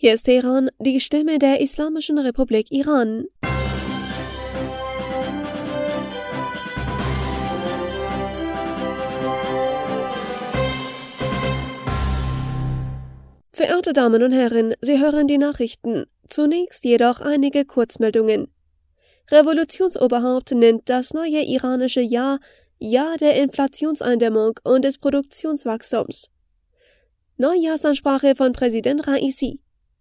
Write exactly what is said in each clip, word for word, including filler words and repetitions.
Hier ist Teheran, die Stimme der Islamischen Republik Iran. Verehrte Damen und Herren, Sie hören die Nachrichten. Zunächst jedoch einige Kurzmeldungen. Revolutionsoberhaupt nennt das neue iranische Jahr Jahr der Inflationseindämmung und des Produktionswachstums. Neujahrsansprache von Präsident Raisi.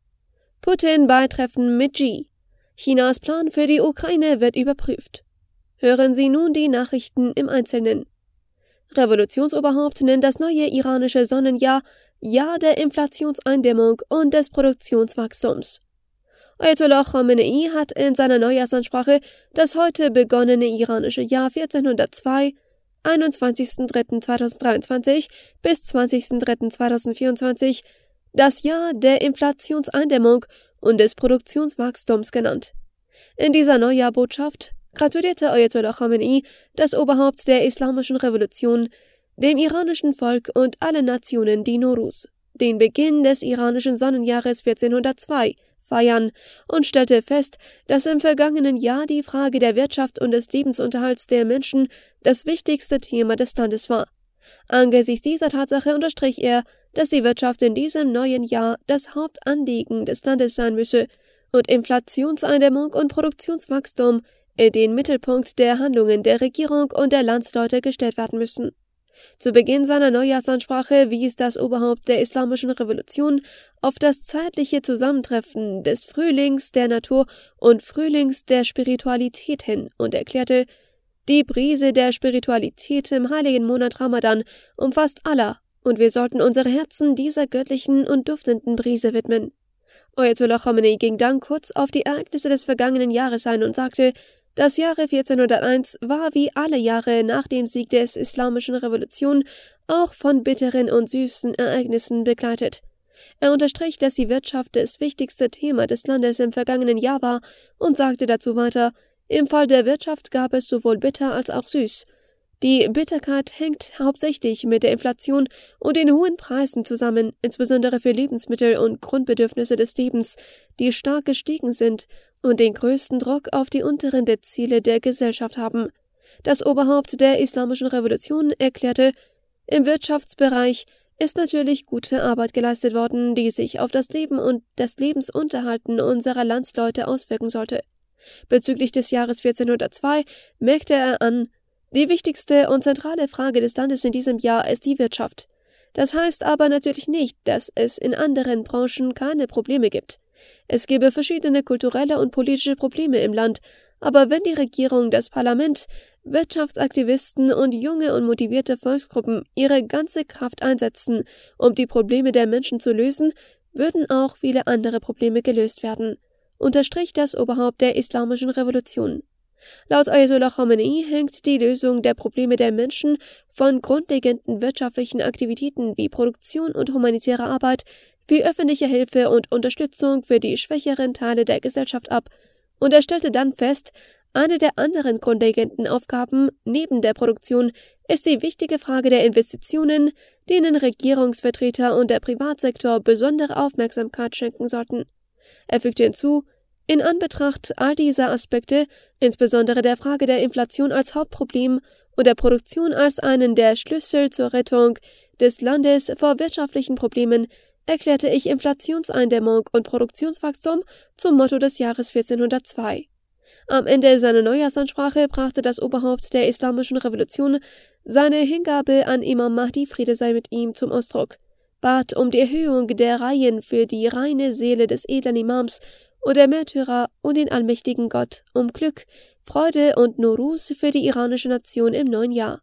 Putin bei Treffen mit Xi. Chinas Plan für die Ukraine wird überprüft. Hören Sie nun die Nachrichten im Einzelnen. Revolutionsoberhaupt nennt das neue iranische Sonnenjahr Jahr der Inflationseindämmung und des Produktionswachstums. Ayatollah Khamenei hat in seiner Neujahrsansprache das heute begonnene iranische Jahr vierzehnhundertzwei, einundzwanzigsten dritten zweitausenddreiundzwanzig bis zwanzigsten dritten zweitausendvierundzwanzig, das Jahr der Inflationseindämmung und des Produktionswachstums genannt. In dieser Neujahrbotschaft gratulierte Ayatollah Khamenei, das Oberhaupt der Islamischen Revolution, dem iranischen Volk und allen Nationen die Nowruz, den Beginn des iranischen Sonnenjahres vierzehnhundertzwei, feiern und stellte fest, dass im vergangenen Jahr die Frage der Wirtschaft und des Lebensunterhalts der Menschen das wichtigste Thema des Landes war. Angesichts dieser Tatsache unterstrich er, dass die Wirtschaft in diesem neuen Jahr das Hauptanliegen des Landes sein müsse und Inflationseindämmung und Produktionswachstum in den Mittelpunkt der Handlungen der Regierung und der Landsleute gestellt werden müssen. Zu Beginn seiner Neujahrsansprache wies das Oberhaupt der Islamischen Revolution auf das zeitliche Zusammentreffen des Frühlings der Natur und Frühlings der Spiritualität hin und erklärte, die Brise der Spiritualität im heiligen Monat Ramadan umfasst Allah und wir sollten unsere Herzen dieser göttlichen und duftenden Brise widmen. Ayatollah Khamenei ging dann kurz auf die Ereignisse des vergangenen Jahres ein und sagte, das Jahre vierzehnhunderteins war wie alle Jahre nach dem Sieg der Islamischen Revolution auch von bitteren und süßen Ereignissen begleitet. Er unterstrich, dass die Wirtschaft das wichtigste Thema des Landes im vergangenen Jahr war und sagte dazu weiter, im Fall der Wirtschaft gab es sowohl bitter als auch süß. Die Bitterkeit hängt hauptsächlich mit der Inflation und den hohen Preisen zusammen, insbesondere für Lebensmittel und Grundbedürfnisse des Lebens, die stark gestiegen sind und den größten Druck auf die unteren Dezile der Gesellschaft haben. Das Oberhaupt der Islamischen Revolution erklärte, im Wirtschaftsbereich ist natürlich gute Arbeit geleistet worden, die sich auf das Leben und das Lebensunterhalten unserer Landsleute auswirken sollte. Bezüglich des Jahres vierzehnhundertzwei merkte er an, die wichtigste und zentrale Frage des Landes in diesem Jahr ist die Wirtschaft. Das heißt aber natürlich nicht, dass es in anderen Branchen keine Probleme gibt. Es gäbe verschiedene kulturelle und politische Probleme im Land, aber wenn die Regierung, das Parlament, Wirtschaftsaktivisten und junge und motivierte Volksgruppen ihre ganze Kraft einsetzen, um die Probleme der Menschen zu lösen, würden auch viele andere Probleme gelöst werden, unterstrich das Oberhaupt der Islamischen Revolution. Laut Ayatollah Khamenei hängt die Lösung der Probleme der Menschen von grundlegenden wirtschaftlichen Aktivitäten wie Produktion und humanitäre Arbeit, wie öffentliche Hilfe und Unterstützung für die schwächeren Teile der Gesellschaft ab, und er stellte dann fest, eine der anderen grundlegenden Aufgaben neben der Produktion ist die wichtige Frage der Investitionen, denen Regierungsvertreter und der Privatsektor besondere Aufmerksamkeit schenken sollten. Er fügte hinzu, in Anbetracht all dieser Aspekte, insbesondere der Frage der Inflation als Hauptproblem und der Produktion als einen der Schlüssel zur Rettung des Landes vor wirtschaftlichen Problemen, erklärte ich Inflationseindämmung und Produktionswachstum zum Motto des Jahres vierzehnhundertzwei. Am Ende seiner Neujahrsansprache brachte das Oberhaupt der Islamischen Revolution seine Hingabe an Imam Mahdi, Friede sei mit ihm, zum Ausdruck, bat um die Erhöhung der Reihen für die reine Seele des edlen Imams und der Märtyrer und den allmächtigen Gott um Glück, Freude und Nowruz für die iranische Nation im neuen Jahr.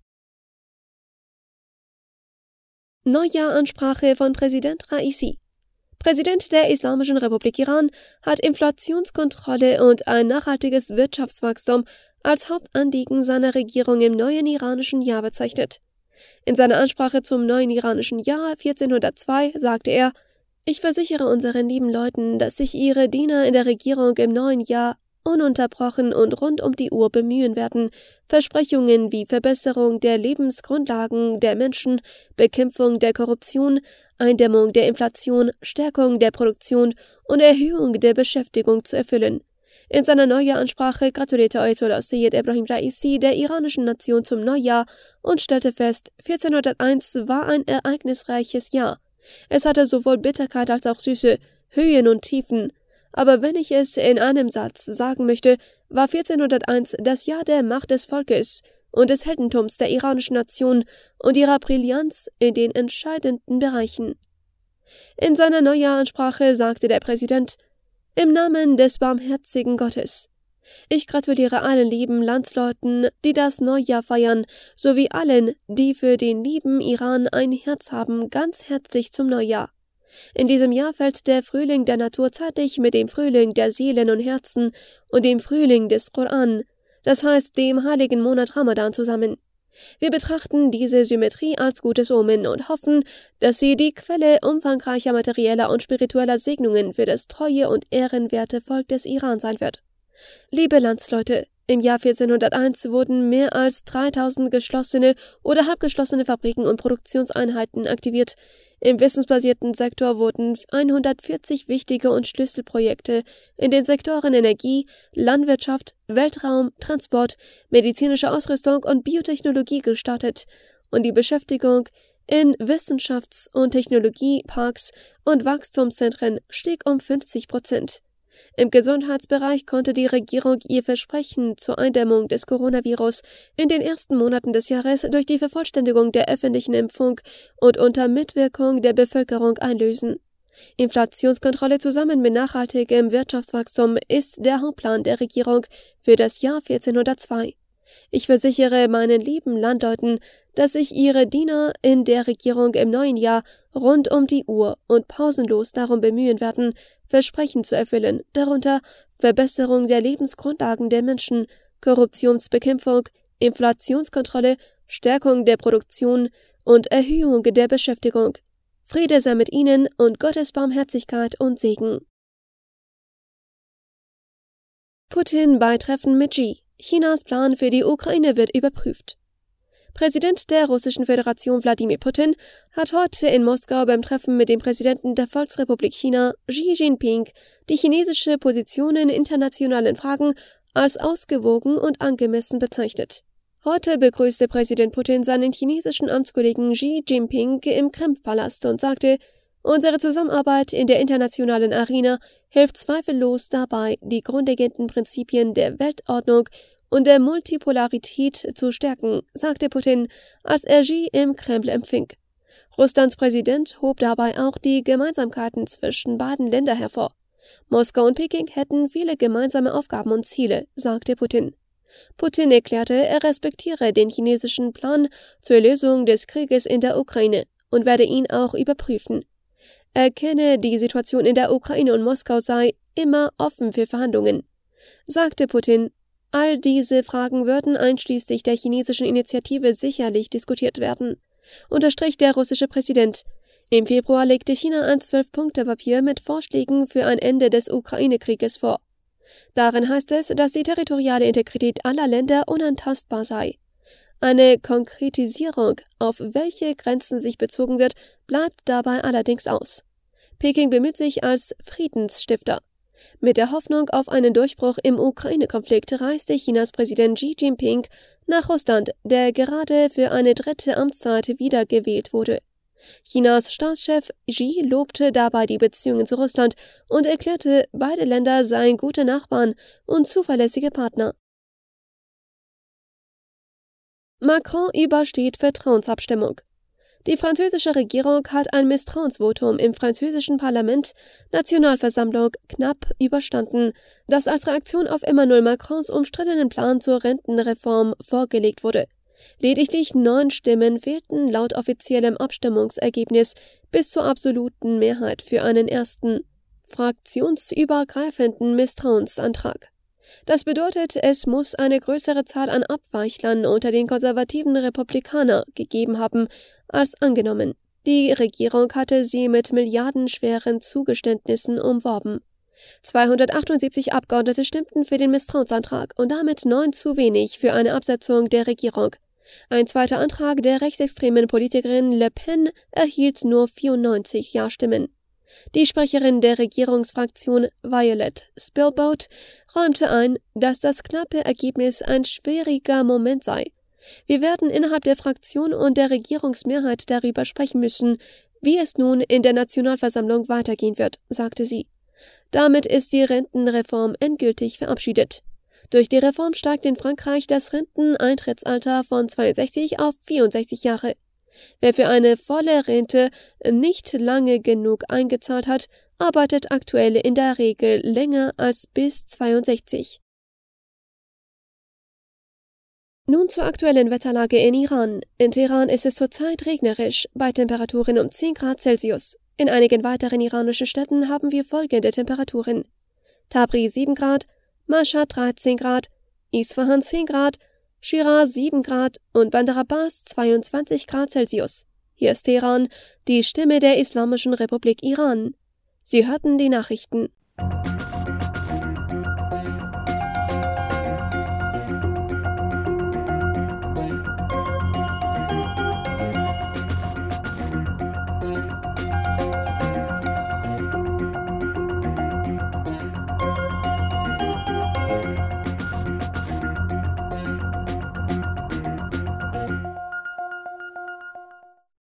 Neujahrsansprache von Präsident Raisi. Präsident der Islamischen Republik Iran hat Inflationskontrolle und ein nachhaltiges Wirtschaftswachstum als Hauptanliegen seiner Regierung im neuen iranischen Jahr bezeichnet. In seiner Ansprache zum neuen iranischen Jahr vierzehnhundertzwei sagte er, ich versichere unseren lieben Leuten, dass sich ihre Diener in der Regierung im neuen Jahr ununterbrochen und rund um die Uhr bemühen werden, Versprechungen wie Verbesserung der Lebensgrundlagen der Menschen, Bekämpfung der Korruption, Eindämmung der Inflation, Stärkung der Produktion und Erhöhung der Beschäftigung zu erfüllen. In seiner Neujahrsansprache gratulierte Ayatollah Seyyed Ebrahim Raisi der iranischen Nation zum Neujahr und stellte fest, vierzehnhunderteins war ein ereignisreiches Jahr. Es hatte sowohl Bitterkeit als auch Süße, Höhen und Tiefen. Aber wenn ich es in einem Satz sagen möchte, war vierzehnhunderteins das Jahr der Macht des Volkes und des Heldentums der iranischen Nation und ihrer Brillanz in den entscheidenden Bereichen. In seiner Neujahrsansprache sagte der Präsident: Im Namen des barmherzigen Gottes. Ich gratuliere allen lieben Landsleuten, die das Neujahr feiern, sowie allen, die für den lieben Iran ein Herz haben, ganz herzlich zum Neujahr. In diesem Jahr fällt der Frühling der Natur zeitlich mit dem Frühling der Seelen und Herzen und dem Frühling des Koran, das heißt dem heiligen Monat Ramadan, zusammen. Wir betrachten diese Symmetrie als gutes Omen und hoffen, dass sie die Quelle umfangreicher materieller und spiritueller Segnungen für das treue und ehrenwerte Volk des Iran sein wird. Liebe Landsleute, im Jahr vierzehnhunderteins wurden mehr als dreitausend geschlossene oder halbgeschlossene Fabriken und Produktionseinheiten aktiviert. Im wissensbasierten Sektor wurden hundertvierzig wichtige und Schlüsselprojekte in den Sektoren Energie, Landwirtschaft, Weltraum, Transport, medizinische Ausrüstung und Biotechnologie gestartet und die Beschäftigung in Wissenschafts- und Technologieparks und Wachstumszentren stieg um fünfzig Prozent. Im Gesundheitsbereich konnte die Regierung ihr Versprechen zur Eindämmung des Coronavirus in den ersten Monaten des Jahres durch die Vervollständigung der öffentlichen Impfung und unter Mitwirkung der Bevölkerung einlösen. Inflationskontrolle zusammen mit nachhaltigem Wirtschaftswachstum ist der Hauptplan der Regierung für das Jahr vierzehnhundertzwei. Ich versichere meinen lieben Landleuten, dass sich ihre Diener in der Regierung im neuen Jahr rund um die Uhr und pausenlos darum bemühen werden, Versprechen zu erfüllen, darunter Verbesserung der Lebensgrundlagen der Menschen, Korruptionsbekämpfung, Inflationskontrolle, Stärkung der Produktion und Erhöhung der Beschäftigung. Friede sei mit Ihnen und Gottes Barmherzigkeit und Segen. Putin bei Treffen mit Xi. Chinas Plan für die Ukraine wird überprüft. Präsident der Russischen Föderation Wladimir Putin hat heute in Moskau beim Treffen mit dem Präsidenten der Volksrepublik China, Xi Jinping, die chinesische Position in internationalen Fragen als ausgewogen und angemessen bezeichnet. Heute begrüßte Präsident Putin seinen chinesischen Amtskollegen Xi Jinping im Kremlpalast und sagte: Unsere Zusammenarbeit in der internationalen Arena hilft zweifellos dabei, die grundlegenden Prinzipien der Weltordnung und der Multipolarität zu stärken, sagte Putin, als er Xi im Kreml empfing. Russlands Präsident hob dabei auch die Gemeinsamkeiten zwischen beiden Ländern hervor. Moskau und Peking hätten viele gemeinsame Aufgaben und Ziele, sagte Putin. Putin erklärte, er respektiere den chinesischen Plan zur Lösung des Krieges in der Ukraine und werde ihn auch überprüfen. Er kenne die Situation in der Ukraine und Moskau sei immer offen für Verhandlungen, sagte Putin. All diese Fragen würden einschließlich der chinesischen Initiative sicherlich diskutiert werden, unterstrich der russische Präsident. Im Februar legte China ein Zwölf-Punkte-Papier mit Vorschlägen für ein Ende des Ukraine-Krieges vor. Darin heißt es, dass die territoriale Integrität aller Länder unantastbar sei. Eine Konkretisierung, auf welche Grenzen sich bezogen wird, bleibt dabei allerdings aus. Peking bemüht sich als Friedensstifter. Mit der Hoffnung auf einen Durchbruch im Ukraine-Konflikt reiste Chinas Präsident Xi Jinping nach Russland, der gerade für eine dritte Amtszeit wiedergewählt wurde. Chinas Staatschef Xi lobte dabei die Beziehungen zu Russland und erklärte, beide Länder seien gute Nachbarn und zuverlässige Partner. Macron übersteht Vertrauensabstimmung. Die französische Regierung hat ein Misstrauensvotum im französischen Parlament Nationalversammlung knapp überstanden, das als Reaktion auf Emmanuel Macrons umstrittenen Plan zur Rentenreform vorgelegt wurde. Lediglich neun Stimmen fehlten laut offiziellem Abstimmungsergebnis bis zur absoluten Mehrheit für einen ersten fraktionsübergreifenden Misstrauensantrag. Das bedeutet, es muss eine größere Zahl an Abweichlern unter den konservativen Republikanern gegeben haben, als angenommen. Die Regierung hatte sie mit milliardenschweren Zugeständnissen umworben. zweihundertachtundsiebzig Abgeordnete stimmten für den Misstrauensantrag und damit neun zu wenig für eine Absetzung der Regierung. Ein zweiter Antrag der rechtsextremen Politikerin Le Pen erhielt nur vierundneunzig Ja-Stimmen. Die Sprecherin der Regierungsfraktion Violet Spilboat räumte ein, dass das knappe Ergebnis ein schwieriger Moment sei. Wir werden innerhalb der Fraktion und der Regierungsmehrheit darüber sprechen müssen, wie es nun in der Nationalversammlung weitergehen wird, sagte sie. Damit ist die Rentenreform endgültig verabschiedet. Durch die Reform steigt in Frankreich das Renteneintrittsalter von zweiundsechzig auf vierundsechzig Jahre. Wer für eine volle Rente nicht lange genug eingezahlt hat, arbeitet aktuell in der Regel länger als bis zweiundsechzig. Nun zur aktuellen Wetterlage in Iran. In Teheran ist es zurzeit regnerisch, bei Temperaturen um zehn Grad Celsius. In einigen weiteren iranischen Städten haben wir folgende Temperaturen: Tabriz sieben Grad, Mashhad dreizehn Grad, Isfahan zehn Grad, Shiraz sieben Grad und Bandar Abbas zweiundzwanzig Grad Celsius. Hier ist Teheran, die Stimme der Islamischen Republik Iran. Sie hörten die Nachrichten.